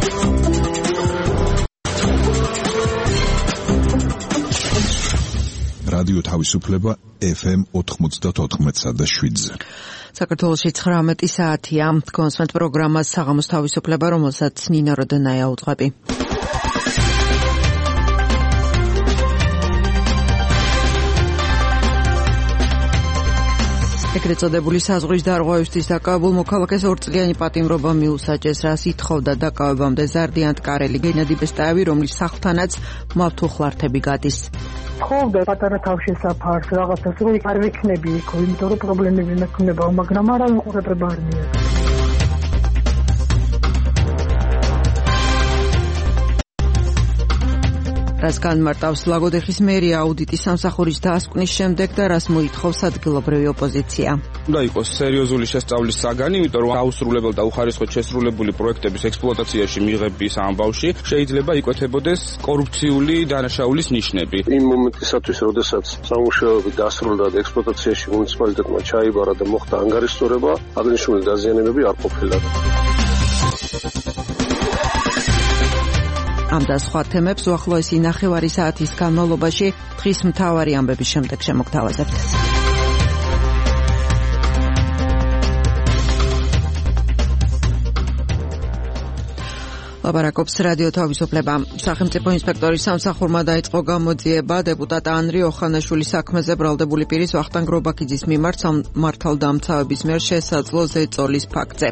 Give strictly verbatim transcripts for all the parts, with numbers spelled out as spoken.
რადიო თავისუფლება ეფ ემ ოთხმოცდაოთხ და შვიდზე. საქართველოში ცხრამეტი საათია. კონსვენთ პროგრამას საღამოს თავისუფლება, რომელსაც ნინო როდონაია უძღვები. ეგრეთ წოდებული საზღვრის დარღვევისთვის დაკავებულ მოქალაქეს ორწლიანი პატიმრობა მიუსაჯეს, რაც ითხოვდა დაკავებამდე ზარდიან ტკარელი გენადი ბესტაევი, რომლის სახლთანაც მავთულხლართები გადის. თხოვდა პატარა თავშესაფარს რაღაცას, რომ არ ვიქნები იქ, იმიტომ რომ პრობლემები მექნება, მაგრამ არა უყურებება არ მიიღო. რას განმარტავს ლაგოდეხის მერია აუდიტის სამსახურის დაასკვნის შემდეგ და რას მოითხოვს ადგილობრივი ოპოზიცია. უნდა იყოს სერიოზული შესწავლის საგანი, იმიტომ რომ აუსრულებელ და უხარისხოდ შესრულებული პროექტების ექსპლუატაციაში მიღების ამბავში შეიძლება იკვეთებოდეს კორუფციული დანაშაულის ნიშნები. იმ მომენტისათვის, როდესაც სამუშაოები დასრულდა და ექსპლუატაციაში მუნიციპალიტეტმა ჩაიბარა და მოხდა ანგარიშწორება, აღნიშნული დაზიანებები არ ყოფილა. ამ და სხვა თემებს უახლოესი ნახევარი საათის განმავლობაში დღის მთავარი ამბების შემდეგ შემოგთავაზებთ. ლაპარაკობს რადიო თავისუფლება. სახელმწიფო ინსპექტორის სამსახურმა დაიწყო გამოძიება დეპუტატ ანრი ოხანაშვილის საქმეზე ბრალდებული პირის ვახტანგ რობაქიძის მიმართ მართალდამცავების მიერ შესაძლო ზეწოლის ფაქტზე.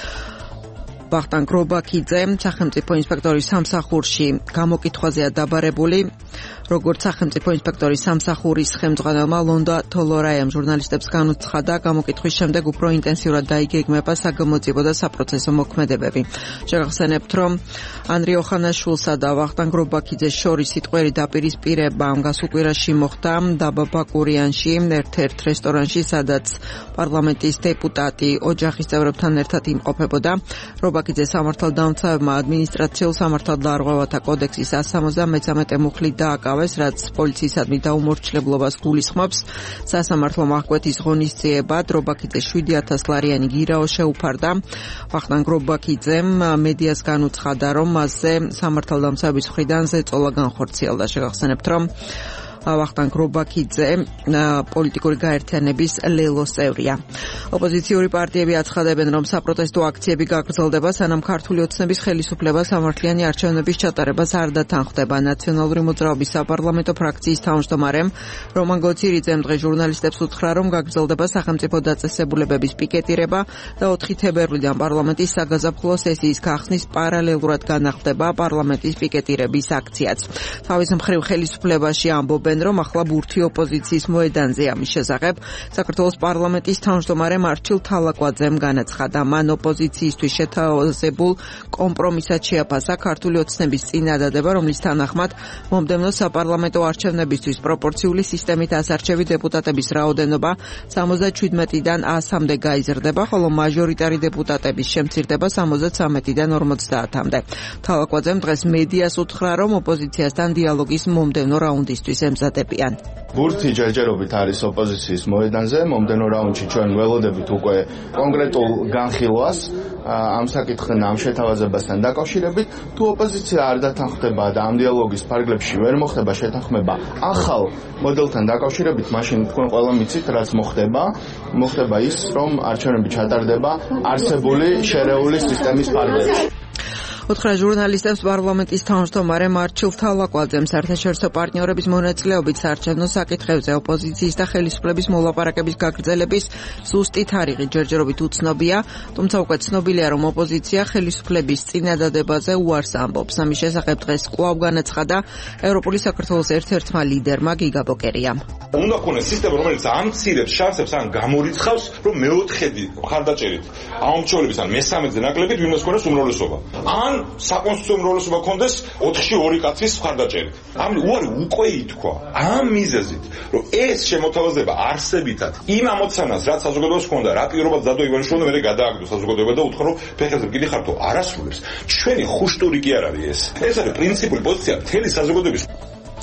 ვახტანგ რობაქიძე სახელმწიფო ინსპექტორის სამსახურში გამოკითხვაზეა დაბარებული, როგორც სახელმწიფო ინსპექტორის სამსახურის ხელმძღვანელმა ლონდა თოლორაიამ ჟურნალისტებს განუცხადა, გამოკითხვის შემდეგ უფრო ინტენსიურად დაიგეგმება საგამოძიებო და საპროცესო მოქმედებები. შეგახსენებთ, რომ ანრი ოხანაშვილსა და ვახტანგ რობაქიძეს შორის სიტყვიერი დაპირისპირება გასულ კვირაში მოხდა დაბა ბაკურიანში, ერთ-ერთ რესტორანში, სადაც პარლამენტის დეპუტატი ოჯახის წევრებთან ერთად იმყოფებოდა. რობაქიძე სამართალდამცავებმა ადმინისტრაციულ სამართალდარღვევათა კოდექსის one seventy-three მუხლით დააკავეს, რაც პოლიციისადმი დაუმორჩილებლობას გულისხმობს. სასამართლომ აღკვეთის ღონისძიებად რობაქიძე seven thousand ლარიანი გირაო შეუფარდა. ვახტანგ რობაქიძემ მედიას განუცხადა, რომ მასზე სამართალდამცავების მხრიდან ზეწოლა განხორციელდა. შეგახსენებთ, რომ ვახტანგ რობაქიძე პოლიტიკური გაერთიანების ლელოს წევრია. ოპოზიციური პარტიები აცხადებენ, რომ საპროტესტო აქციები გაგრძელდება, სანამ ქართული ოცნების ხელისუფლება სამართლიანი არჩევნების ჩატარებას არ დათანხმდება. ნაციონალური მოძრაობის საპარლამენტო ფრაქციის თავმჯდომარემ რომან გოცირიძემ დღეს ჟურნალისტებს უთხრა, რომ გაგრძელდება სახელმწიფო დაწესებულებების პიკეტირება და ოთხი თებერვლიდან პარლამენტის საგაზაფხულო სესიის გახსნის პარალელურად განახლდება პარლამენტის პიკეტირების აქციაც. თავის მხრივ ხელისუფლებაში ამბობენ, რომ ახლა ბურთი ოპოზიციის მოედანზე ამის შესახებ საქართველოს პარლამენტის თავმჯდომარე მარჩილ თალაკვაძემ განაცხადა. მან ოპოზიციისთვის შეთავაზებულ კომპრომისად შეაფასა ქართული ოცნების წინადადება, რომლის თანახმად მომდევნო საპარლამენტო არჩევნებისთვის პროპორციული სისტემით ასარჩევი დეპუტატების რაოდენობა seventy-seven-დან one hundred-მდე გაიზრდება, ხოლო მაჟორიტარი დეპუტატების შემცირდება seventy-three-დან forty-მდე. თალაკვაძემ დღეს მედიას უთხრა, რომ ოპოზიციასთან დიალოგის მომდევნო რაუნდისთვის ემზადებიან. ბურთი ჯერჯერობით არის ოპოზიციის მოედანზე, მომდენო რაუნდში ჩვენ ველოდებით უკვე კონკრეტულ განხილვას ამ საკითხთან, ამ შეთავაზებასთან დაკავშირებით. თუ ოპოზიცია არ დათანხმდება და ამ დიალოგის ფარგლებში ვერ მოხდება შეთანხმება ახალ მოდელთან დაკავშირებით, მაშინ თქვენ ყველა მიცით, რაც მოხდება. მოხდება ის, რომ არჩევნები ჩატარდება არსებული შერეული სისტემის ფარგლებში. უთხრა ჟურნალისტებს პარლამენტის თავმჯდომარე მარჩილ თალაკვაძემ საერთაშორისო პარტნიორების მონაწილეობით საარჩევნო საკითხებზე ოპოზიციის და ხელისუფლების მოლაპარაკების გაგრძელების ზუსტი თარიღი ჯერჯერობით უცნობია, თუმცა უკვე ცნობილია, რომ ოპოზიცია ხელისუფლების წინადადებაზე უარს ამბობს. ამის შესახებ დღეს კვლავ განაცხადა ევროპული საქართველოს ერთ-ერთმა ლიდერმა გიგა ბოკერიამ. უნდა ქონდეს სისტემა, რომელიც ამცირებს შანსებს ან გამორიცხავს, რომ მეოთხედი მხარდაჭერით აუმრჩევლების ან მესამედზე ნაკლებით ვინმეს ქონდეს უმრავლესობა. ან საკონსტიტუციო უმრავლესობა ქონდეს ოთხში ორი კაცის მხარდაჭერით. ამ უარი უკვე ითქვა ამ მიზეზით, რომ ეს შემოთავაზება არსებითად იმ ამოცანას, რაც საზოგადოებას ჰქონდა, რა პირობად დადო ივანიშვილი მერე გადააგდო საზოგადოება და უთხრა, რომ ფეხებზე მკიდი ხარ თუ არასრულებს. ჩვენი ხუშტური კი არ არის ეს. ეს არის პრინციპული პოზიცია მთელი საზოგადოების.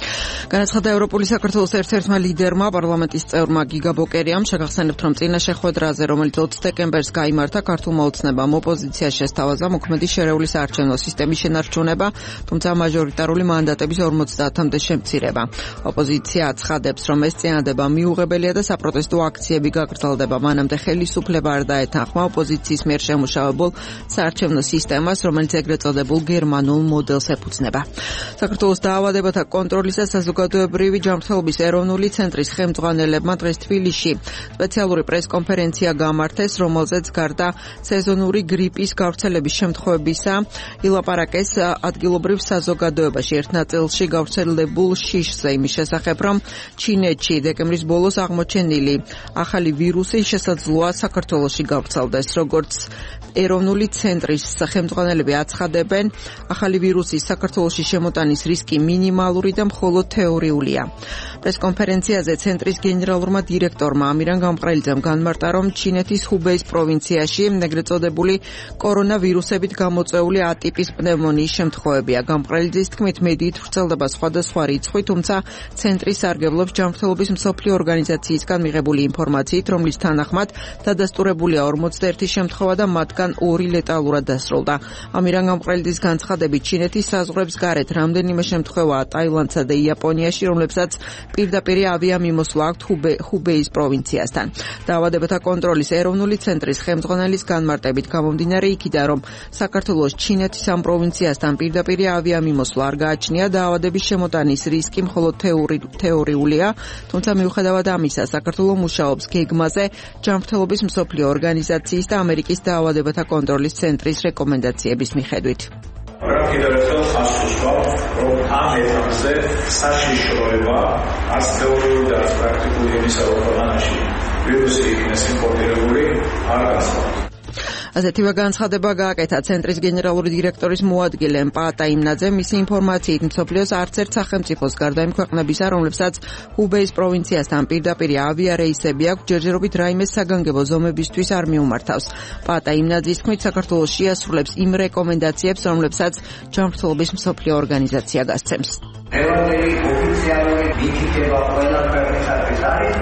განაცხადა ევროპული საქართველოს ერთ-ერთმა ლიდერმა, პარლამენტის წევრმა გიგა ბოკერიამ, შეგახსენებთ, რომ წინა შეხვედრაზე, რომელიც ოცი დეკემბერს გაიმართა, ქართულმა ოცნებამ ოპოზიცია შესთავაზა მოქმედი შერეული საარჩევნო სისტემის შენარჩუნება, თუმცა მაჟორიტარული მანდატების ორმოცდაათამდე შემცირება. ოპოზიცია აცხადებს, რომ ეს წინადადება მიუღებელია და საპროტესტო აქციები გაგრძელდება, მანამდე ხელისუფლება არ დაეთანხმა ოპოზიციის მიერ შემუშავებულ საარჩევნო სისტემას, რომელიც ეგრეთ წოდებულ გერმანულ მოდელს ეფუძნება. საქართველოს დაავადებათა კონტროლის და საზოგადოებრივი ჯანმრთელობის ეროვნული ცენტრის ხელმძღვანელებმა დღეს თბილისში სპეციალური პრესკონფერენცია გამართეს, რომელზეც გარდა სეზონური გრიპის გავრცელების შემთხვევებისა ილაპარაკეს ადგილობრივ საზოგადოებაში ერთ ნაწილში გავრცელებულ შიშზე, იმის შესახებ, რომ ჩინეთში დეკემბრის ბოლოს აღმოჩენილი ახალი ვირუსი შესაძლოა საქართველოში გავრცელდეს. როგორც ეროვნული ცენტრის ხელმძღვანელები აცხადებენ, ახალი ვირუსის საქართველოში შემოტანის რისკი მინიმალური და მხოლოდ თეორიულია. პრესკონფერენციაზე ცენტრის გენერალურმა დირექტორმა ამირან გამყრელიძემ განმარტა, რომ ჩინეთის ჰუბეის პროვინციაში ეგრეთ წოდებული კორონავირუსებით გამოწვეული ატიპის პნევმონიის შემთხვევებია. გამყრელიძის თქმით, მედიით ვრცელდება სხვადასხვა რიცხვი, თუმცა ცენტრი სარგებლობს ჯანმრთელობის მსოფლიო ორგანიზაციისგან მიღებული ინფორმაციით, რომლის თანახმად დადასტურებულია ორმოცდაერთი შემთხვევა და მათგან ორი ლეტალურად დასრულდა. ამირან გამყრელიძის განცხადებით, ჩინეთის საზღვრებს გარეთ რამდენიმე შემთხვევაა ტაილანდსა და იაპონიაში, რომლებსაც პირდაპირი ავიამიმოსვლა აქვთ ჰუბეის პროვინციასთან. დაავადებათა კონტროლის ეროვნული ცენტრის ხელმძღვანელის განმარტებით გამომდინარე იქიდან, რომ საქართველოს ჩინეთის ამ პროვინციასთან პირდაპირი ავიამიმოსვლა არ გააჩნია, დაავადების შემოტანის რისკი მხოლოდ თეორიულია, თუმცა მიუხედავად ამისა, საქართველო მუშაობს გეგმაზე ჯანმრთელობის მსოფლიო ორგანიზაციის და ამერიკის დაავადებათა კონტროლის ცენტრის რეკომენდაციების მიხედვით. კიდევ ერთხელ ხაზს უსვამთ, რომ ამ ეტაპზე საშიშროება არც თეორიული და არც პრაქტიკული იმისა, რომ ქვეყანაში ვირუსი იქნეს იმპორტირებული, არ გასწავლთ. ასეთივე განცხადება გააკეთა ცენტრის გენერალური დირექტორის მოადგილე პაატა იმნაძემ. მისი ინფორმაციით, მსოფლიოს არც ერთ სახელმწიფოს გარდა იმ ქვეყნებისა, რომლებსაც ჰუბეის პროვინციასთან პირდაპირი ავიარეისები აქვს, ჯერჯერობით რაიმე საგანგებო ზომებისთვის არ მიუმართავს. პაატა იმნაძის თქმით, საქართველოს შეასრულებს იმ რეკომენდაციებს, რომლებსაც ჯანმრთელობის მსოფლიო ორგანიზაცია გასცემს. ეროვნული ოფიციალური მითითება ყველა ქვეყნისათვის არის,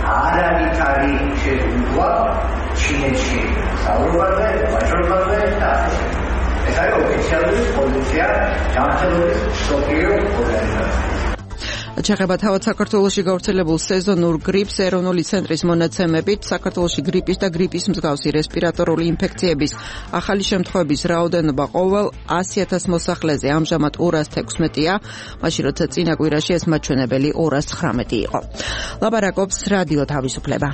არანაირი შეძლება ჩინეთში საუბრობაზე, ვაჭრობაზე და ასე შემდეგ. ეს არის ოფიციალური პოზიცია ჯანმრთელობის მსოფლიო ორგანიზაციის. ჩეხება თავად საქართველოში გავრცელებულ სეზონურ გრიპს ეროვნული ცენტრის მონაცემებით საქართველოში გრიპის და გრიპის მსგავსი რესპირატორული ინფექციების ახალი შემთხვევების რაოდენობა ყოველ ასი ათას მოსახლეზე ამჟამად ორას თექვსმეტია, მაშინ როცა წინა კვირაში ეს მაჩვენებელი ორას ცხრამეტი იყო. ლაპარაკობს რადიო თავისუფლება.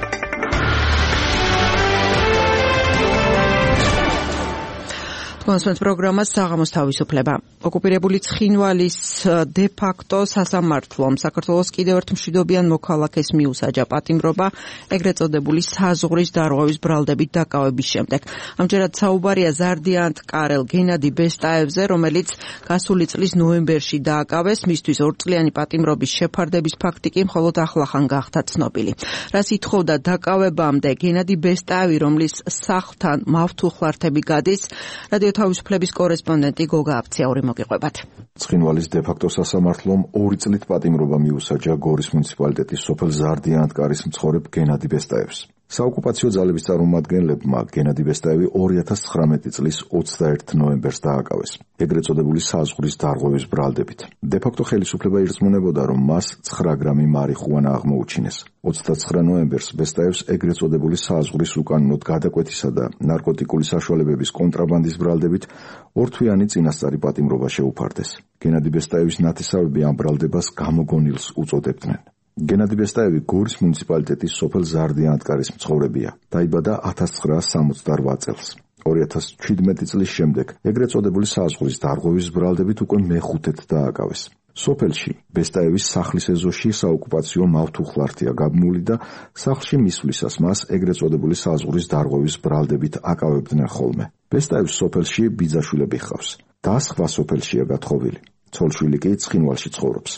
კონსულტ პროგრამა საღამოს თავისუფლება. ოკუპირებული ცხინვალის დე-ფაქტო სასამართლომ საქართველოს კიდევ ერთ მშვიდობიან მოქალაქეს მიუსაჯა პატიმრობა ეგრეთ წოდებული საზღვრის დარღვევის ბრალდებით დაკავების შემდეგ. ამჯერად საუბარია ზარდიანთ კარელ გენადი ბესტაევზე, რომელიც გასული წლის ნოემბერში დააკავეს, მისთვის ორწლიანი პატიმრობის შეფარდების ფაქტი კი მხოლოდ ახლახან გახდა ცნობილი. რას ითხოვდა დაკავებამდე გენადი ბესტაევი, რომლის სახლთან მავთუხლართები გადის, რადიო თავისუფლების კორესპონდენტი გოგა აფციაური მოგიყვებათ. ცხინვალის დე-ფაქტო სასამართლომ ორი წლით პატიმრობა მიუსაჯა გორის მუნიციპალიტეტის სოფელ ზარდიანთკარის მცხოვრებ გენადი ბესტაევს. საოკუპაციო ძალების წარმომადგენლებმა გენადი ბესტაევი ორი ათას ცხრამეტი წლის ოცდაერთი ნოემბერს დააკავეს, ეგრეთ წოდებული საზღვრის დარღვევის ბრალდებით. დე-ფაქტო ხელისუფლება ირწმუნებოდა, რომ მას ცხრა გრამი მარიხუანა აღმოუჩინეს. ოცდაცხრა ნოემბერს ბესტაევს ეგრეთ წოდებული საზღვრის უკანონოდ გადაკვეთისა და ნარკოტიკული საშუალებების კონტრაბანდის ბრალდებით ორთვიანი წინასწარი პატიმრობა შეუფარდეს. გენადი ბესტაევის ნათესავები ამ ბრალდებას გამოგონილს უწოდებდნენ. გენადი ბესტაევი გორის მუნიციპალიტეტის სოფელ ზარდიანთკარის მცხოვრებია. დაიბადა ათას ცხრაას სამოცდარვა წელს. ორი ათას ჩვიდმეტი წლის შემდეგ ეგრეთ წოდებული საზღვრის დარღვევის ბრალდებით უკვე მეხუთედ დააკავეს. სოფელში ბესტაევის სახლის ეზოში საოკუპაციო მავთუხლართია გაბმული და სახლში მისვლისას მას ეგრეთ წოდებული საზღვრის დარღვევის ბრალდებით აკავებდნენ ხოლმე. ბესტაევის სოფელში ბიძაშვილები ჰყავს და სხვა სოფელშია გათხოვილი. ცოლშვილი კი ცხინვალში ცხოვრობს.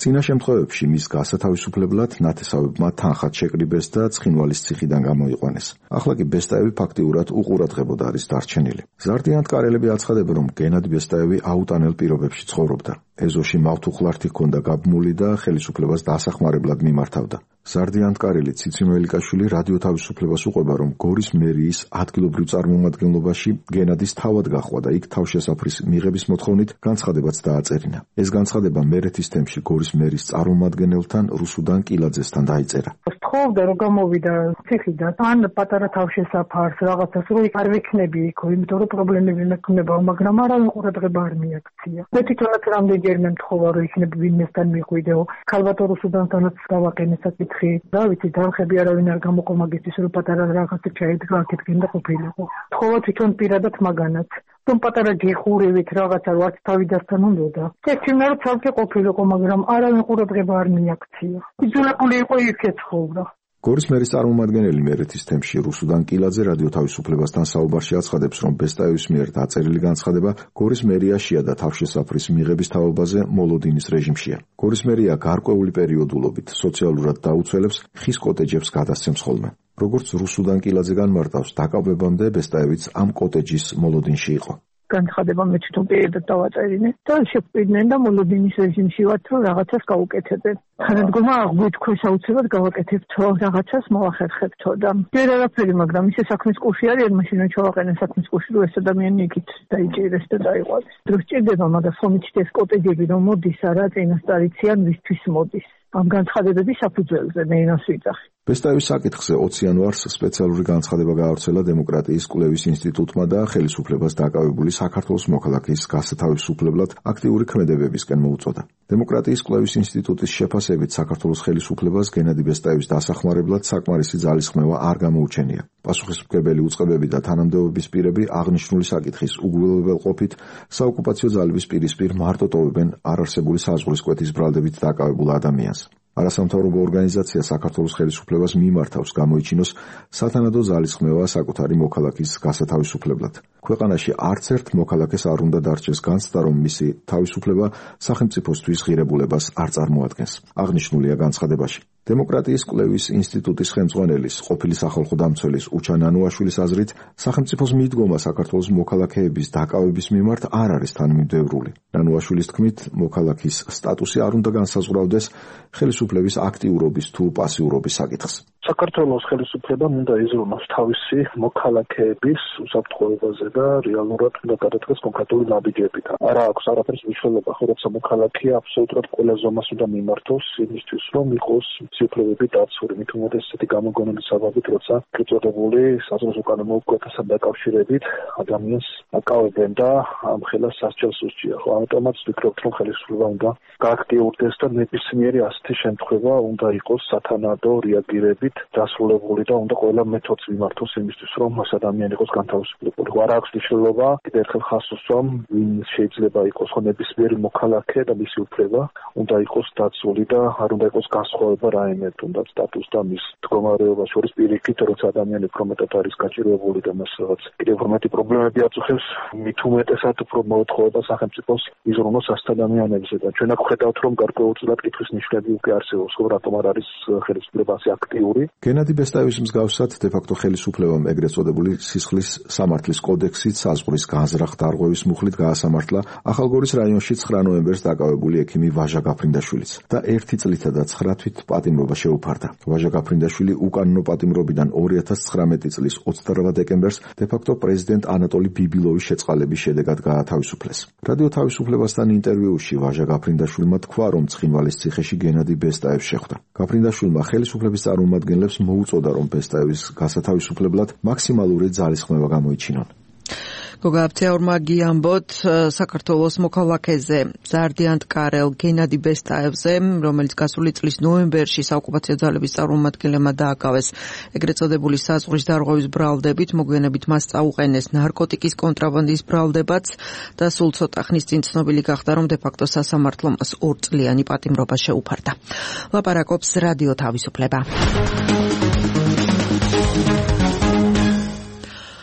წინა შემთხვევებში მის გასათავისუფლებლად ნათესავებმა თანხად შეკრიბეს და ცხინვალის ციხიდან გამოიყვანეს. ახლა კი ბესტაევი ფაქტიურად უყურადღებოდ არის დარჩენილი. ზარდიან-ტკარელები აცხადებენ, რომ გენადი ბესტაევი აუტანელ პირობებში ცხოვრობდა. ეზოში მავთუხლართი ჰქონდა გაბმული და ხელისუფლებას დასახმარებლად მიმართავდა. ზარდიან-ტკარელი ციცი მელიკაშვილი რადიო თავისუფლებას უყვება, რომ გორის მერიის ადგილობრივ წარმომადგენლობაში გენადის თავად გაჰყვა და იქ თავშესაფრის მიღების მოთხოვნით განცხადებაც დააწერინა. ეს განცხადება მერეთის თემში გორის მერის წარმომადგენელთან რუსუდან კილაძესთან დაიწერა. სთხოვდა რომ გამოვიდა ციხიდან, ან პატარა თავშესაფარს რაღაცას რომ არ ვიქნები იქ, იმიტომ რომ პრობლემები მექნება, მაგრამ არავინ ყურადღება არ მიაქცია. მე თვითონაც რამდენჯერმე მთხოვა რომ იქნები ვინმესთან მიხვიდეო, ქალბატო რუსუდანთანაც დავაყენე საკითხი. და ვიცი დამხები არავინ არ გამოყო მაგისთვის რომ პატარა რაღაცა ჩაიდგა აქეთკენ და ყოფილიყო. თხოვა თვითონ პირადად მაგანაც. რომ პატარა გეხურებით რაღაცა რაც თავიდასთან უნდოდა. ექიმი რომ ცალკე ყოფილიყო, მაგრამ არავინ ყურადღება არ მიაქცია. იძულებული იყო იქ ეცხოვრა. გორის მერის წარმომადგენელი მერეთის თემში რუსუდან კილაძე რადიო თავისუფლებასთან საუბარში აცხადებს, რომ ბესტაევის მიერ დაწერილი განცხადება გორის მერიაშია და თავშესაფრის მიღების თაობაზე მოლოდინის რეჟიმშია. გორის მერია გარკვეული პერიოდულობით სოციალურად დაუცველებს ხის კოტეჯებს გადასცემს ხოლმე. როგორც რუსუდან კილაძე განმარტავს, დაკავებამდე ბესტაევიც ამ კოტეჯის მოლოდინში იყო. განცხადება მე თვითონ პირადად დავაწერინე და შეგვიდნენ და მოლოდინის რეჟიმში ვართ რომ რაღაცას გავუკეთებენ. თანადგომა აღვიქქვეს აუცილებლად გავაკეთებთ რაღაცას მოვახერხებთო და ვერ არაფერი, მაგრამ ისე საქმის კუში არის, მაშინ ჩავაყენე საქმის კუში რომ ეს ადამიანი იქით დაიჭირეს და დაიყვანეს. დრო სჭირდება, მაგრამ ხომით ეს კოტეჯები რომ მოდის არა წინასწარიციან ვისთვის მოდის. ამ განცხადებების საფუძველზე მე ინას ვიძახი. ბესტაევის საკითხზე ოცი იანვარს სპეციალური განცხადება გაავრცელა დემოკრატიის კვლევის ინსტიტუტმა და ხელისუფლებას დაკავებული საქართველოს მოქალაქის გასათავისუფლებლად აქტიური ქმედებებისკენ მოუწოდა. დემოკრატიის კვლევის ინსტიტუტის შეფასებით საქართველოს ხელისუფლებას გენადი ბესტაევის დასახმარებლად საკმარისი ძალისხმევა არ გამოუჩენია. პასუხისმგებელი უწყებები და თანამდებობის პირები აღნიშნული საკითხის უგულებელყოფით საოკუპაციო ძალების პირისპირ მარტო ტოვებენ არარსებული საზღვრისკვეთის ბრალდებით დაკავებულ ადამიანს. არასამთავრობო ორგანიზაცია საქართველოს ხელისუფლებას მიმართავს გამოიჩინოს სათანადო ძალისხმევა საკუთარი მოქალაქის გასათავისუფლებლად. ქვეყანაში არც ერთ მოქალაქეს არ უნდა დარჩეს განცდა, რომ მისი თავისუფლება სახელმწიფოსთვის ღირებულებას არ წარმოადგენს. აღნიშნულია განცხადებაში. დემოკრატიის კვლევის ინსტიტუტის ხელმძღვანელის, ყოფილი სახალხო დამცველის უჩა ნანუაშვილის აზრით, სახელმწიფოს მიდგომა საქართველოს მოქალაქეების დაკავების მიმართ არ არის თანმიმდევრული. ნანუაშვილის თქმით, მოქალაქის სტატუსი არ უნდა განსაზღვრავდეს ხელისუფლების აქტიურობის თუ პასიურობის საკითხს. საქართველოს ხელისუფლებამ უნდა იზრუნოს თავისი მოქალაქეების უსაფრთხოებაზე და რეალურად უნდა გადადგეს კონკრეტული ნაბიჯებით. არა აქვს არაფერს მნიშვნელობა, ხო, როცა მოქალაქე აბსოლუტურად ყველა ზომას უნდა მიმართოს იმისთვის, რომ იყოს უფლებები დაცული, მით უმეტეს ესეთი გამოგონების საბაბით, როცა უწოდებული საზღვრის უკანა მოუკვეთასთან დაკავშირებით ადამიანს აკავებენ და ამ ხელას სასჯელს უსჯიან. ხო, ამიტომაც ვფიქრობთ, რომ ხელისუფლება უნდა გააქტიურდეს და ნებისმიერი ასეთი შემთხვევა უნდა იყოს სათანადო რეაგირებით დასრულებული და უნდა ყველა მეთოდს მიმართოს იმისთვის, რომ ეს ადამიანი იყოს განთავისუფლებული. არა აქვს მნიშვნელობა, კიდევ ერთხელ ხაზს უსვამ, ვინ შეიძლება იყოს ხო ნებისმიერი მოქალაქე და მისი უფლება უნდა იყოს დაცული და არ უნდა იყოს განსხვავება რაიმე თუნდაც სტატუს და მის მდგომარეობას შორის პირიქით, როცა ადამიანი უფრო მეტად არის გაჭირვებული და მას რაღაც კიდევ უფრო მეტი პრობლემები აწუხებს, მით უმეტესად უფრო მოეთხოვება სახელმწიფოს იზრუნოს ასეთ ადამიანებზე და ჩვენ აქ ვხედავთ, რომ გარკვეულწილად კითხვის ნიშნები უკვე არსებობს, ხო, რატომ არ არის ხელისუფლება ასე აქტიური. გენადი ბესტაევის მსგავსად დე-ფაქტო ხელისუფლებამ ეგრეთ წოდებული სისხლის სამართლის კოდექსით საზღვრის განზრახ-დარღვევის მუხლით გაასამართლა ახალგორის რაიონში ცხრა ნოემბერს დაკავებული ექიმი ვაჟა გაფრინდაშვილიც და ერთი წლითა და ცხრა თვით პატიმრობა შეუფარდა. ვაჟა გაფრინდაშვილი უკანონო პატიმრობიდან ორი ათას ცხრამეტი წლის ოცდარვა დეკემბერს დე-ფაქტო პრეზიდენტ ანატოლი ბიბილოვის შეწყალების შედეგად გაათავისუფლეს. რადიო თავისუფლებასთან ინტერვიუში ვაჟა გაფრინდაშვილმა თქვა, რომ ცხინვალის ციხეში გენადი ბესტაევს შეხვდა. გაფრინდაშვილმა ხელისუფლების წარმომადგენლებს მოუწოდა, რომ ბესტაევის გასათავისუფლებლად მაქსიმალური ძალისხმევა გამოიჩინონ. გოგა აფთიაურმა გიამბოთ საქართველოს მოქალაქეზე ზარდიან-ტკარელ გენადი ბესტაევზე, რომელიც გასული წლის ნოემბერში საოკუპაციო ძალების წარმომადგენლებმა დააკავეს ეგრეთ წოდებული საზღვრის დარღვევის ბრალდებით, მოგვიანებით მას წაუყენეს ნარკოტიკის კონტრაბანდის ბრალდებაც და სულ ცოტა ხნის წინ ცნობილი გახდა, რომ დე-ფაქტო სასამართლომ მას ორწლიანი პატიმრობა შეუფარდა. ლაპარაკობს რადიო თავისუფლება.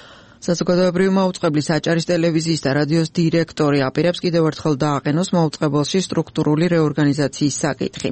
საზოგადოებრივი მაუწყებლის აჭარის ტელევიზიის და რადიოს დირექტორი აპირებს კიდევ ერთხელ დააყენოს მაუწყებელში სტრუქტურული რეორგანიზაციის საკითხი.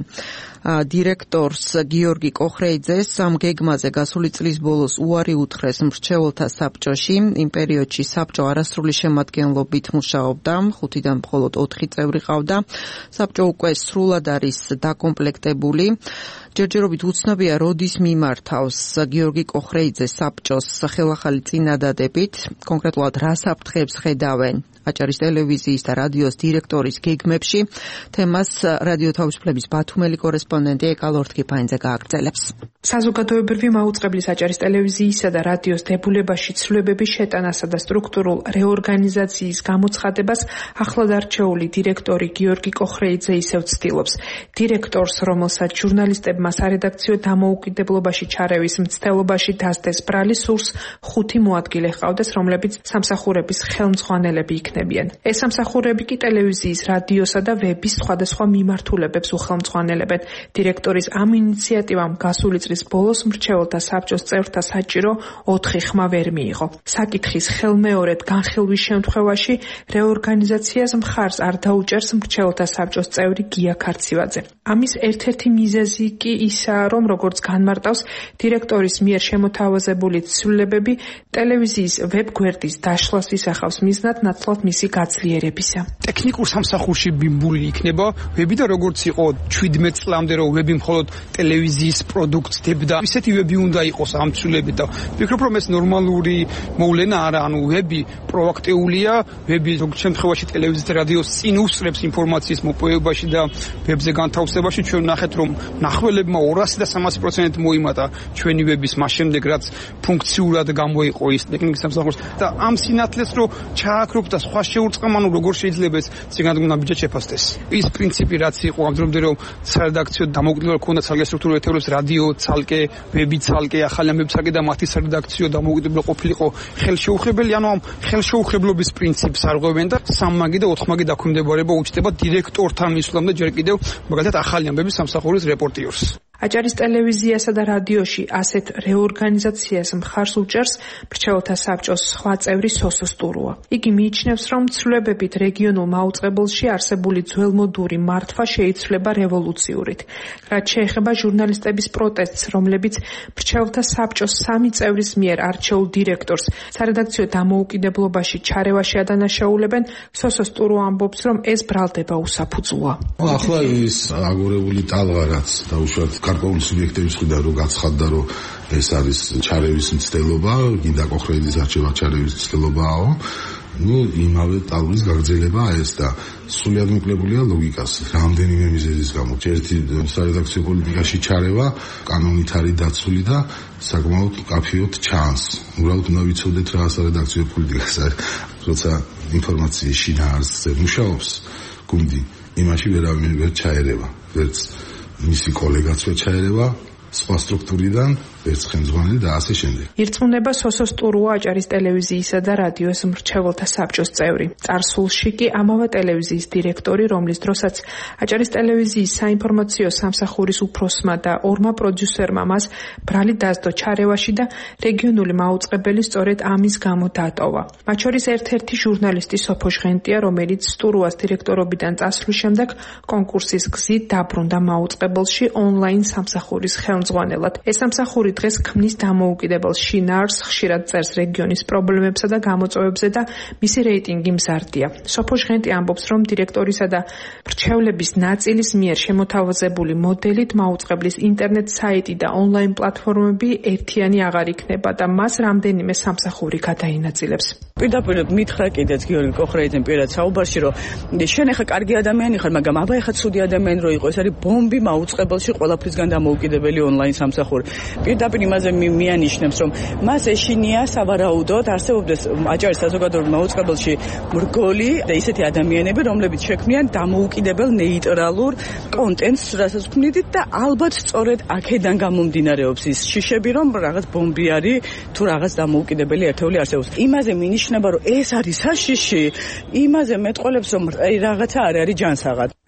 დირექტორს გიორგი კოხრეიძეს ამ გეგმაზე გასული წლის ბოლოს უარი უთხრეს მრჩეველთა საბჭოში. იმ პერიოდში საბჭო არასრული შემადგენლობით მუშაობდა, ხუთიდან მხოლოდ ოთხი წევრი ყავდა. საბჭო უკვე სრულად არის დაკომპლექტებული. ჯერჯერობით უცნობია, როდის მიმართავს გიორგი კოხრეიძე საბჭოს ხელახალი წინადადებით, კონკრეტულად რა საფრთხეებს ხედავენ აჭარის ტელევიზიის და რადიოს დირექტორის გეგმებში. თემას რადიო თავისუფლების ბათუმელი კორესპონდენტი ეკალორთკი ფაინზე გააგრძელებს. საზოგადოებრივი მაუწყებლის აჭარის ტელევიზიისა და რადიოს დებულებაში ცვლილებების შეტანასა და სტრუქტურულ რეორგანიზაციის გამოცხადებას ახლად არჩეული დირექტორი გიორგი კოხრეიძე ისევ ცდილობს. დირექტორს, რომელსაც ჟურნალისტებმა სარედაქციო დამოუკიდებლობაში ჩარევის მცდელობაში დასდეს ბრალი, სურს ხუთი მოადგილე ჰყავდეს, რომლებიც სამსახურების ხელმძღვანელები იქნებიან. ეს სამსახურები კი ტელევიზიის, რადიოსა და ვების სხვადასხვა მიმართულებებს უხელმძღვანელებენ. დირექტორის ამ ინიციატივამ გასული წლის ბოლოს მრჩეველთა საბჭოს წევრთა საჭირო ოთხი ხმა ვერ მიიღო. საკითხის ხელმეორედ განხილვის შემთხვევაში რეორგანიზაციას მხარს არ დაუჭერს მრჩეველთა საბჭოს წევრი გია ქარცივაძე. ამის ერთ-ერთი მიზეზი კი ისაა, რომ როგორც განმარტავს, დირექტორის მიერ შემოთავაზებული ცვლილებები ტელევიზიის ვებგვერდის დაშლას ისახავს მიზნად ნაცვლად მისი გაძლიერებისა. ტექნიკურ სამსახურში ბიმბული იქნება ვები და როგორც იყო ჩვიდმეტ წლამდე, რომ ვები მხოლოდ ტელევიზიის პროდუქტს დებდა, ისეთი ვები უნდა იყოს ამ ცვლილებით და ვფიქრობ, რომ ეს ნორმალური მოვლენა არა, ანუ ვები პროაქტიულია, ვები ზოგ შემთხვევაში ტელევიზიის და რადიოს წინ უსწრებს ინფორმაციის მოპოვებაში და ვებზე განთავსებაში. ჩვენ ნახეთ, რომ ნახველებმა ორასი და სამასი პროცენტი მოიმატა ჩვენი ვების მას შემდეგ, რაც ფუნქციურად გამოიყო ის ტექნიკის სამსახურს და ამ სინათლეს რო ჩააქრობ და სხვა შეურწყამ, ანუ როგორ შეიძლება ეს წინადგომა ბიჭად შეფასდეს. ის პრინციპი რაც იყო ამ დრომდე, რომ სარედაქციო დამოუკიდებლობა ქონდა ცალკე სტრუქტურულ ეთერებს, რადიო ცალკე, ვები ცალკე, ახალი ამბები ცალკე და მათი სარედაქციო დამოუკიდებლობა ყოფილიყო ხელშეუხებელი, ანუ ამ ხელშეუხებლობის პრინციპს არღვევენ და სამმაგი და ოთხმაგი დაქვემდებარება უჩნდება დირექტორთან მისვლამდე ჯერ კიდევ მაგალითად ახალი ამბების სამსახურის რეპორტიორს. აჭარის ტელევიზიასა და რადიოში ასეთ რეორგანიზაციას მხარს უჭერს მრჩეველთა საბჭოს სხვა წევრი სოსო სტურუა. იგი მიიჩნევს, რომ ცვლილებებით რეგიონულ მაუწყებელში არსებული ძველმოდური მართვა შეიცვლება რევოლუციურით. რაც შეეხება ჟურნალისტების პროტესტს, რომლებიც მრჩეველთა საბჭოს სამი წევრის მიერ არჩეულ დირექტორს სარედაქციო დამოუკიდებლობაში ჩარევაში ადანაშაულებენ, სოსო სტურუა ამბობს, რომ ეს ბრალდება უსაფუძვლოა. ახლა ის აგორებული ტალღა რაც დაუშვათ გარკვეული სუბიექტების მხრიდან რომ გაცხადდა, რომ ეს არის ჩარევის მცდელობა, გინდა კოხრეიძის არჩევა ჩარევის მცდელობაო, ну იმავე ტალღის გაგრძელება ეს და სრულად მოკლებულია ლოგიკას. რამდენიმე მიზეზის გამო. ერთი სარედაქციო პოლიტიკაში ჩარევა კანონით არის დაცული და საკმაოდ კაფეოდ ჩანს. უბრალოდ უნდა ვიცოდეთ რა სარედაქციო პოლიტიკას არის. როცა ინფორმაციის შინაარსზე მუშაობს გუნდი, იმაში ვერავინ ვერ ჩაერევა. ვერც მისი კოლეგაც ვერ ჩაერევა სხვა სტრუქტურიდან, ვერც ხელმძღვანელი და ასე შემდეგ. ირწმუნება სოსო სტურუა აჭარის ტელევიზიისა და რადიოს მრჩეველთა საბჭოს წევრი. წარსულში კი ამავე ტელევიზიის დირექტორი, რომლის დროსაც აჭარის ტელევიზიის საინფორმაციო სამსახურის უფროსმა და ორმა პროდიუსერმა მას ბრალი დასდო ჩარევაში და რეგიონული მაუწყებელი სწორედ ამის გამო დატოვა. მათ შორის ერთ-ერთი ჟურნალისტი სოფო ჟღენტია, რომელიც სტურუას დირექტორობიდან წასვლის შემდეგ კონკურსის გზით დაბრუნდა მაუწყებელში ონლაინ სამსახურის ხელმძღვანელად. ეს სამსახური დღეს ქმნის დამოუკიდებელ შინაარსს, ხშირად წერს რეგიონის პრობლემებსა და გამოწვევებზე და მისი რეიტინგი მზარდია. სოფო ჟღენტი ამბობს, რომ დირექტორისა და მრჩევლების ნაწილის მიერ შემოთავაზებული მოდელით მაუწყებლის ინტერნეტ საიტი და ონლაინ პლატფორმები ერთიანი აღარ იქნება და მას რამდენიმე სამსახური გადაინაწილებს. პირდაპირ მითხრა კიდეც გიორგი კოხრეიძემ პირად საუბარში, რომ შენ ახლა კარგი ადამიანი ხარ, მაგრამ აბა ახლა ცუდი ადამიანი რო იყო, ეს არის ბომბი მაუწყებელში ყველაფრისგან დამოუკიდებელი ონლაინ სამსახური. პირდაპირ იმაზე მიანიშნებს, რომ მას ეშინია სავარაუდოდ არსებობდეს აჭარის საზოგადოებრივ მაუწყებელში მრგოლი და ისეთი ადამიანები, რომლებიც შექმნიან დამოუკიდებელ ნეიტრალურ კონტენტს, რასაც ვქმნით და ალბათ სწორედ აქედან გამომდინარეობს ის შიშები, რომ რაღაც ბომბი არის თუ რაღაც დამოუკიდებელი ერთეული არსებობს. იმაზე მინიშნება, რომ ეს არის საშიში, იმაზე მეტყოლებს, რომ რაღაცა არ არის ჯანსაღად.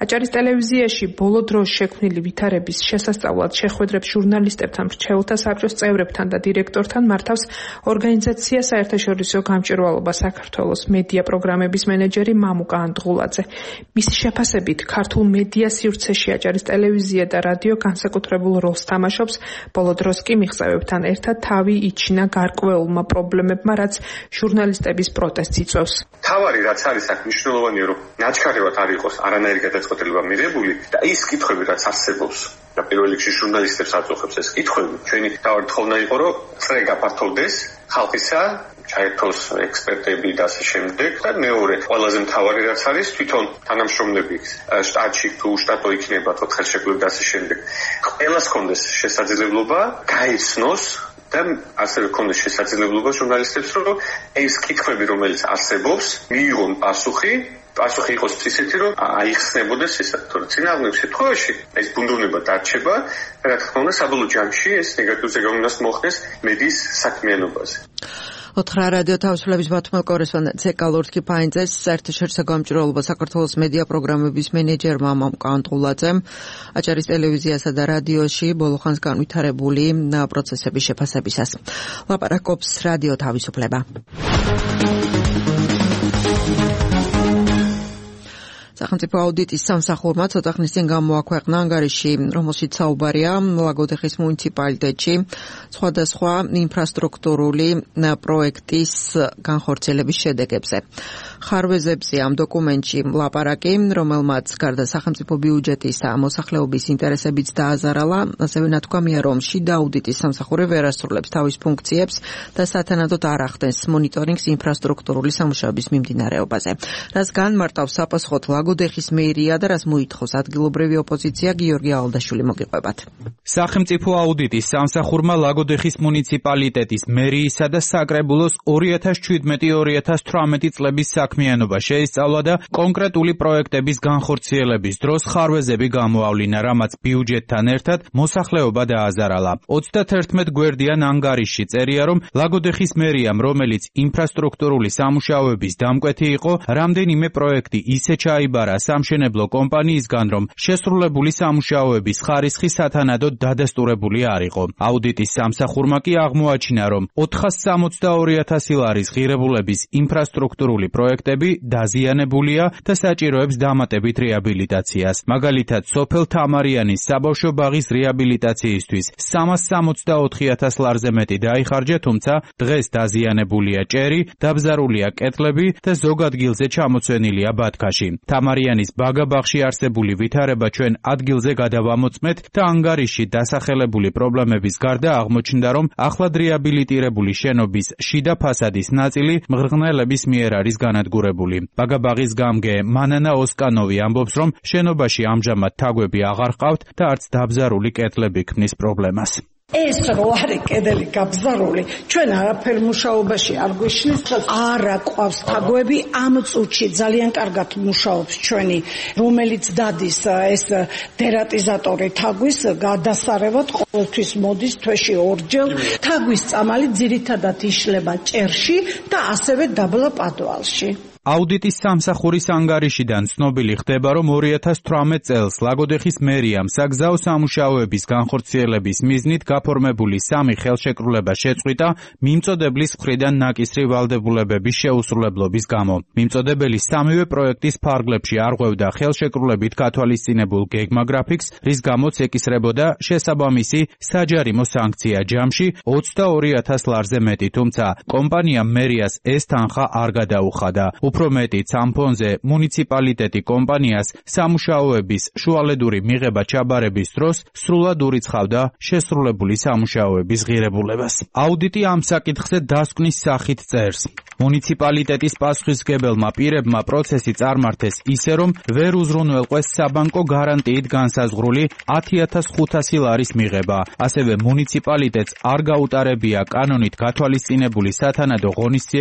აჭარის ტელევიზიაში ბოლო დროს შექმნილი ვითარების შესასწავლად შეხვედრებს ჟურნალისტებთან, მრჩეველთა საბჭოს წევრებთან და დირექტორთან მართავს ორგანიზაცია საერთაშორისო გამჭვირვალობა საქართველოს მედია პროგრამების მენეჯერი მამუკა ანდღულაძე. მისი შეფასებით, ქართულ მედია სივრცეში აჭარის ტელევიზია და რადიო განსაკუთრებულ როლს თამაშობს, ბოლო დროს კი მიღწევებთან ერთად თავი იჩინა გარკვეულმა პრობლემებმა, რაც ჟურნალისტების პროტესტს იწვევს. თავარი რაც არის აქ მნიშვნელოვანია, რომ ნაჩქარევად არ იყოს არანაირი გადაწყვეტილება მიღებული და ის კითხვები რაც არსებობს და პირველ რიგში ჟურნალისტებს აწუხებს ეს კითხვები, ჩვენი თავი თხოვნა იყო, რომ წრე გაფართოვდეს ხალხისა, ჩაერთოს ექსპერტები და ასე შემდეგ და მეორე ყველაზე მთავარი რაც არის თვითონ თანამშრომლები შტატში თუ შტატო იქნება თუ ხელშეკრულება და ასე შემდეგ ყველას კონდეს შესაძლებლობა გაიცნოს და ასევე კონდეს შესაძლებლობა ჟურნალისტებს რომ ეს კითხვები რომელიც არსებობს მიიღონ პასუხი პასუხი იყოს ისეთი რომ აიხსნებოდეს ეს თორე წინააღმდეგ შემთხვევაში ეს ბუნდოვნება დარჩება და რა თქმა უნდა საბოლოო ჯამში ეს ნეგატიურ ზეგავლენას მოხდეს მედიის საქმიანობაზე. ოთხრა რადიო თავისუფლების ბათუმელ კორესპონდენტ ეკალურთკი ფაინძეს საერთაშორისო გამჭვირვალობა საქართველოს მედია პროგრამების მენეჯერმა მამუკა ანდღულაძემ აჭარის ტელევიზიასა და რადიოში ბოლო ხანს განვითარებული პროცესების შეფასებისას. ლაპარაკობს რადიო თავისუფლება. სახელმწიფო აუდიტის სამსახურმა ცოტა ხნის წინ გამოაქვეყნა ანგარიში, რომელშიც საუბარია ლაგოდეხის მუნიციპალიტეტში სხვადასხვა ინფრასტრუქტურული პროექტის განხორციელების შედეგებზე. ხარვეზებზე ამ დოკუმენტში ლაპარაკი, რომელმაც გარდა სახელმწიფო ბიუჯეტისა მოსახლეობის ინტერესებიც დააზარალა, ასევე ნათქვამია, რომ შიდა აუდიტის სამსახური ვერ ასრულებს თავის ფუნქციებს და სათანადოდ არ ახდენს მონიტორინგს ინფრასტრუქტურული სამუშაოების მიმდინარეობაზე. რაც განმარტავს საპასუხოდ ლაგოდეხის მერია და რაც მოითხოვს ადგილობრივი ოპოზიცია, გიორგი ავალდაშვილი მოგიყვებათ. სახელმწიფო აუდიტის სამსახურმა ლაგოდეხის მუნიციპალიტეტის მერიისა და საკრებულოს ორი ათას შვიდმეტი ორი ათას თვრამეტი წლების საქმიანობა შეისწავლა და კონკრეტული პროექტების განხორციელების დროს ხარვეზები გამოავლინა, რამაც ბიუჯეტთან ერთად მოსახლეობა დააზარალა. ოცდათერთმეტ გვერდიან ანგარიშში წერია, რომ ლაგოდეხის მერიამ, რომელიც ინფრასტრუქტურული სამუშაოების დამკვეთი იყო, რამდენიმე პროექტი ისე ჩაიბარა სამშენებლო კომპანიისგან, რომ შესრულებული სამუშაოების ხარისხი სათანადოდ დადასტურებული არ იყო. აუდიტის სამსახურმა კი აღმოაჩინა, რომ ოთხას სამოცდაორი ათასი ლარის ღირებულების ინფრასტრუქტურული პროექტები დაზიანებულია და საჭიროებს დამატებით რეაბილიტაციას. მაგალითად, სოფელ თამარიანის საბავშვო ბაღის რეაბილიტაციისთვის სამას სამოცდაოთხი ათას ლარზე მეტი დაიხარჯა, თუმცა დღეს დაზიანებულია ჭერი, დაბზარულია კეთლები და ზოგ ადგილზე ჩამოცვენილია ბათქაში. თამარიანის ბაგაბაღში არსებული ვითარება ჩვენ ადგილზე გადავამოწმეთ და ანგარიში დასახელებული პრობლემების გარდა აღმოჩნდა, რომ ახლად რეაბილიტირებული შენობის შიდა ფასადის ნაწილი მღრღნელების მიერ არის განადგურებული. ბაგაბაღის გამგე მანანა ოსკანოვი ამბობს, რომ შენობაში ამჟამად თაგვები აღარ ყავთ და არც დაბზარული კეთლები ქმნის პრობლემას. ეს რო არის კედელი გაბზარული, ჩვენ არაფერ მუშაობაში არ გვიშლის, არა ყავს თაგვები, ამ წუთში ძალიან კარგად მუშაობს ჩვენი, რომელიც დადის ეს დერატიზატორი თაგვის გადასარევად ყოველთვის მოდის თვეში ორჯერ. თაგვის წამალი ძირითადად იშლება ჭერში და ასევე დაბლა პადვალში. აუდიტის სამსახურის ანგარიშიდან ცნობილი ხდება, რომ ორი ათას თვრამეტ წელს ლაგოდეხის მერიამ საგზაო სამუშაოების განხორციელების მიზნით გაფორმებული სამი ხელშეკრულება შეწყვიტა მიმწოდებლის მხრიდან ნაკისრი ვალდებულებების შეუსრულებლობის გამო. მიმწოდებელი სამივე პროექტის ფარგლებში არღვევდა ხელშეკრულებით გათვალისწინებულ გეგმაგრაფიკს, რის გამოც ეკისრებოდა შესაბამისი საჯარიმო სანქცია ჯამში ოცდაორი ათას ლარზე მეტი, თუმცა კომპანიამ მერიას ეს თანხა არ გადაუხადა. უფრო მეტიც ამ ფონზე მუნიციპალიტეტი კომპანიას სამუშაოების შუალედური მიღება ჩაბარების დროს სრულად ურიცხავდა შესრულებული სამუშაოების ღირებულებას. აუდიტი ამ საკითხზე დასკვნის სახით წერს. მუნიციპალიტეტის პასუხისმგებელმა პირებმა პროცესი წარმართეს ისე, რომ ვერ უზრუნველყვეს საბანკო გარანტიით განსაზღვრული ათი ათას ხუთასი ლარის მიღება. ასევე მუნიციპალიტეტს არ გაუტარებია კანონით გათვალისწინებული სათანადო ღონისძიებები, მიმწოდებელზე დარიცხული საჯარიმო სანქციის მისაღებად.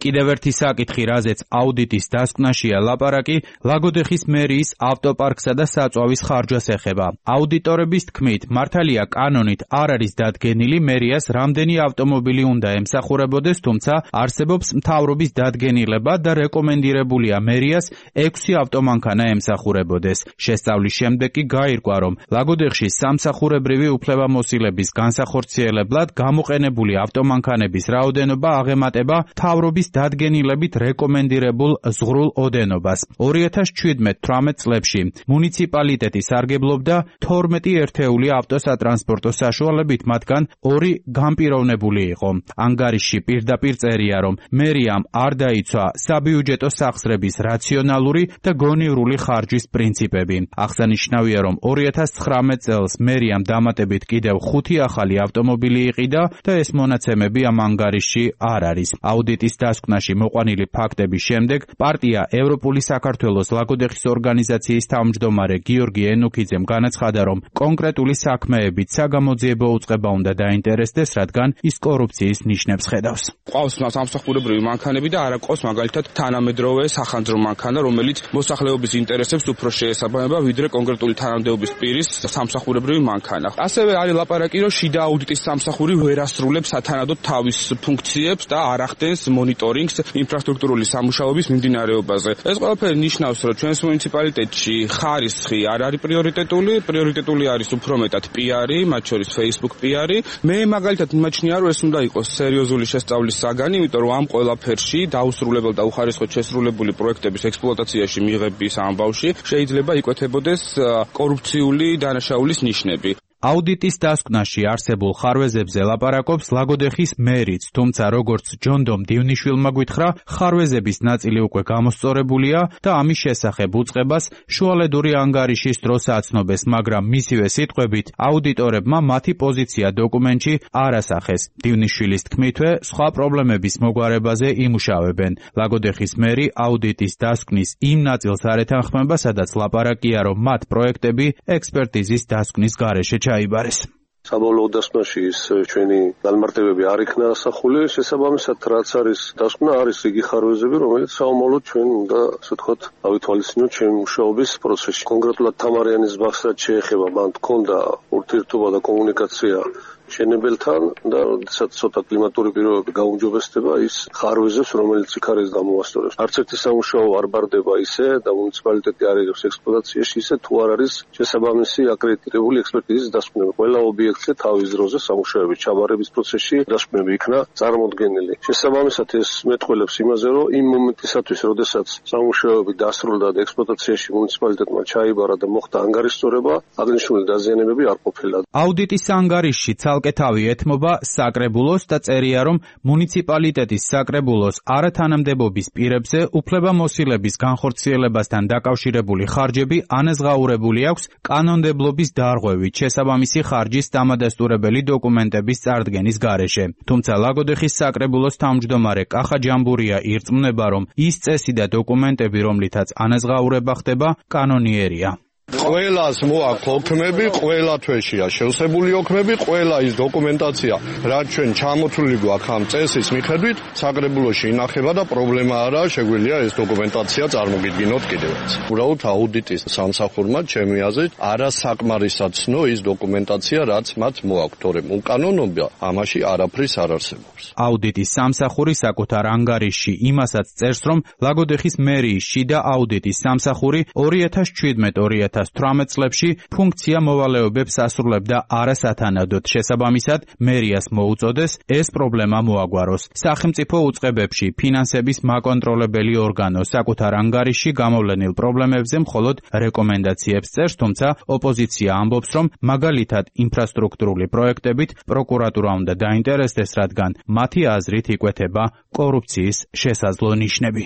კიდევ ერთი საკითხი, რაზეც აუდიტის დასკვნაშია ლაპარაკი, ლაგოდეხის მერიის ავტოპარკსა და საწვავის ხარჯას ეხება. აუდიტორების თქმით, მართალია კანონით არ არის დადგენილი მერიას რამდენი ავტომობილი უნდა ემსახურებოდეს, თუმცა არსებობს მთავრობის დადგენილება და რეკომენდირებულია მერიას ექვსი ავტომანქანა ემსახურებოდეს. შესწავლის შემდეგ კი გაირკვა, რომ ლაგოდეხში სამსახურებრივი უფლებამოსილების განსახორციელებლად გამოყენებული ავტომანქანების რაოდენობა აღემატება მთავრობის დადგენილებით რეკომენდირებულ ზღვრულ ოდენობას. ორი ათას ჩვიდმეტ თვრამეტ წლებში მუნიციპალიტეტი სარგებლობდა თორმეტი ერთეული ავტოსატრანსპორტო საშუალებით, მათგან ორი განპიროვნებული იყო. ანგარიშში პირდაპირ წერია, რომ მერიამ არ დაიცვა საბიუჯეტო სახსრების რაციონალური და გონივრული ხარჯის პრინციპები. აღსანიშნავია, რომ ორი ათას ცხრამეტ წელს მერიამ დამატებით კიდევ ხუთი ახალი ავტომობილი იყიდა და ეს მონაცემები ამ ანგარიშში არ არის. აუდიტის დასკვნაში მოყვანილი ფაქტების შემდეგ პარტია ევროპული საქართველოს ლაგოდეხის ორგანიზაციის თავმჯდომარე გიორგი ენუქიძემ განაცხადა, რომ კონკრეტული საქმეებით საგამოძიებო უწყება უნდა დაინტერესდეს, რადგან ის კორუფციის ნიშნებს ხედავს. ყავს სამსახურებრივი მანქანები და არა ყავს მაგალითად თანამედროვე სახანძრო მანქანა, რომელიც მოსახლეობის ინტერესებს უფრო შეესაბამება, ვიდრე კონკრეტული თანამდებობის პირის სამსახურებრივი მანქანა. ასევე არის ლაპარაკი, რომ შიდა აუდიტის სამსახური ვერ ასრულებს სათანადოდ თავის ფუნქციებს და არ ახდენს მონიტორინგს ინფრასტრუქტურული სამუშაოების მიმდინარეობაზე. ეს ყველაფერი ნიშნავს, რომ ჩვენს მუნიციპალიტეტში ხარისხი არ არის პრიორიტეტული, პრიორიტეტული არის უფრო მეტად პიარი, მათ შორის Facebook პიარი. მე მაგალითად მიმაჩნია, რომ ეს უნდა იყოს სერიოზული შესწავლის საგანი, იმიტომ რომ ამ ყველაფერში დაუსრულებელ და უხარისხოდ შესრულებული პროექტების ექსპლუატაციაში მიღების ამბავში შეიძლება იკვეთებოდეს კორუფციული დანაშაულის ნიშნები. აუდიტის დასკვნაში არსებულ ხარვეზებზე ლაპარაკობს ლაგოდეხის მერიც, თუმცა როგორც ჯონდომ დივნიშვილმა გითხრა, ხარვეზების ნაწილი უკვე გამოსწორებულია და ამის შესახებ უწყებას შუალედური ანგარიშის დროს აცნობეს, მაგრამ მისივე სიტყვებით აუდიტორებმა მათი პოზიცია დოკუმენტში არ ასახეს. დივნიშვილის თქმითვე, სხვა პრობლემების მოგვარებაზე იმუშავებენ. ლაგოდეხის მერი აუდიტის დასკვნის იმ ნაწილს არ ეთანხმება, სადაც ლაპარაკია, რომ მათ პროექტები ექსპერტიზის დასკვნის გარეშე ჩაიბარეს. საბოლოო დასკვნაში ის ჩვენი განმარტებები არ იქნა ასახული, შესაბამისად რაც არის დასკვნა, არის იგი ხარვეზები, რომელიც საომალოდ ჩვენ უნდა, ასე ვთქვათ, ავითვალისწინოთ ჩვენი მუშაობის პროცესში. კონკრეტულად თამარიანის ბაღსაც შეეხება, მან ჰქონდა ურთიერთობა და კომუნიკაცია შენებელთან და როდესაც ცოტა კლიმატური პირობები გაუმჯობესდება, ის ხარვეზებს, რომელიც იქ არის გამოასწორებს. არც ერთი სამუშაო არ ბარდება ისე და მუნიციპალიტეტი არ იღებს ექსპლუატაციაში ისე, თუ არ არის შესაბამისი აკრედიტირებული ექსპერტიზის დასკვნები. ყველა ობიექტზე თავის დროზე სამუშაოების ჩაბარების პროცესში დასკვნები იქნა წარმოდგენილი. შესაბამისად ეს მეტყველებს იმაზე, რომ იმ მომენტისათვის, როდესაც სამუშაოები დასრულდა და ექსპლუატაციაში მუნიციპალიტეტმა ჩაიბარა და მოხდა ანგარიშწორება, აღნიშნული დაზიანებები არ ყოფილა. აუდიტის ანგარიშში ცალკე თავი ეთმობა საკრებულოს და წერია, რომ მუნიციპალიტეტის საკრებულოს არათანამდებობის პირებზე უფლებამოსილების განხორციელებასთან დაკავშირებული ხარჯები ანაზღაურებული აქვს კანონმდებლობის დარღვევით შესაბამისი ხარჯის დამადასტურებელი დოკუმენტების წარდგენის გარეშე. თუმცა ლაგოდეხის საკრებულოს თავმჯდომარე კახა ჯამბურია ირწმუნება, რომ ის წესი და დოკუმენტები, რომლითაც ანაზღაურება ხდება, კანონიერია. ყველას მოაქვს ოქმები, ყველა თვეშია შევსებული ოქმები, ყველა ის დოკუმენტაცია, რაც ჩვენ ჩამოთვლილი გვაქვს ამ წესის მიხედვით, საკრებულოში ინახება და პრობლემა არაა, შეგვიძლია ეს დოკუმენტაცია წარმოგიდგინოთ კიდევაც. უბრალოდ აუდიტის სამსახურმა ჩემი აზრით არასაკმარისაცნო ის დოკუმენტაცია, რაც მათ მოაქვს, თორემ უკანონობა ამაში არაფრის არ არსებობს. აუდიტის სამსახური საკუთარ ანგარიშში იმასაც წერს, რომ ლაგოდეხის მერიის შიდა აუდიტის სამსახური ორი ათას ჩვიდმეტ ორი ათას თვრამეტ წლებში ფუნქცია მოვალეობებს ასრულებდა არასათანადოდ. შესაბამისად, მერიას მოუწოდეს ეს პრობლემა მოაგვაროს. სახელმწიფო უწყებებში ფინანსების მაკონტროლებელი ორგანო საკუთარ ანგარიშში გამოვლენილ პრობლემებზე მხოლოდ რეკომენდაციებს წერს, თუმცა ოპოზიცია ამბობს, რომ მაგალითად ინფრასტრუქტურული პროექტებით პროკურატურა უნდა დაინტერესდეს, რადგან მათი აზრით იკვეთება კორუფციის შესაძლო ნიშნები.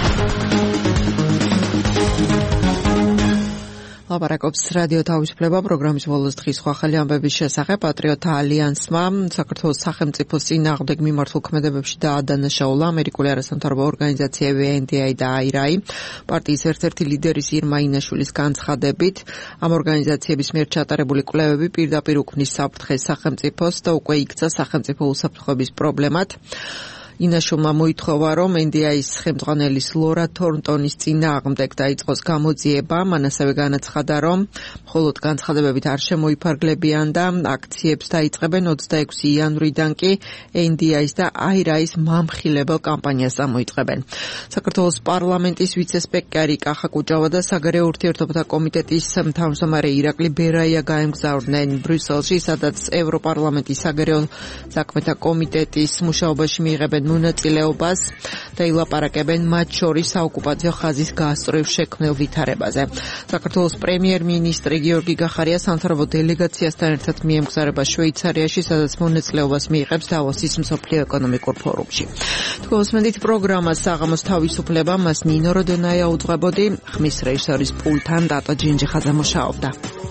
ლაპარაკობს რადიო თავისუფლება პროგრამის ბოლოს დღის სხვა ხელი ამბების შესახებ. პატრიოტთა ალიანსმა საქართველოს სახელმწიფოს წინააღმდეგ მიმართულ ქმედებებში დაადანაშაულა ამერიკული არასამთავრობო ორგანიზაციები ენ დი აი და აი არ აი. პარტიის ერთ-ერთი ლიდერის ირმა ინაშვილის განცხადებით, ამ ორგანიზაციების მიერ ჩატარებული კვლევები პირდაპირ უქმნის საფრთხეს სახელმწიფოს და უკვე იქცა სახელმწიფო უსაფრთხოების პრობლემად. ინაშულმა მოითხოვა, რომ ენ დი აის ხელმძღვანელის ლორა თორნტონის წინააღმდეგ დაიწყოს გამოძიება. მან ასევე განაცხადა, რომ მხოლოდ განცხადებებით არ შემოიფარგლებიან და აქციებს დაიწყებენ ოცდაექვსი იანვრიდან კი ენ დი აის და აირაის მამხილებელ კამპანიას წამოიწყებენ. საქართველოს პარლამენტის ვიცე-სპიკერი კახა კუჭავა და საგარეო ურთიერთობათა კომიტეტის თავმჯდომარე ირაკლი ბერაია გაემგზავრნენ ბრიუსელში, სადაც ევროპარლამენტის საგარეო საქმეთა კომიტეტის მუშაობაში მიიღებენ მონაწილეობას და ილაპარაკებენ მათ შორის საოკუპაციო ხაზის გასწვრივ შექმნილ ვითარებაზე. საქართველოს პრემიერ-მინისტრი გიორგი გახარია სამთავრობო დელეგაციასთან ერთად მიემგზავრება შვეიცარიაში, სადაც მონაწილეობას მიიღებს დავოსის მსოფლიო ეკონომიკურ ფორუმში. თქვენსმენდით პროგრამას საღამოს თავისუფლება, მას ნინო როდონაია უძღვებოდი, ხმის რეჟისორის პულთან დატო ჯინჯიხაძე მუშაობდა.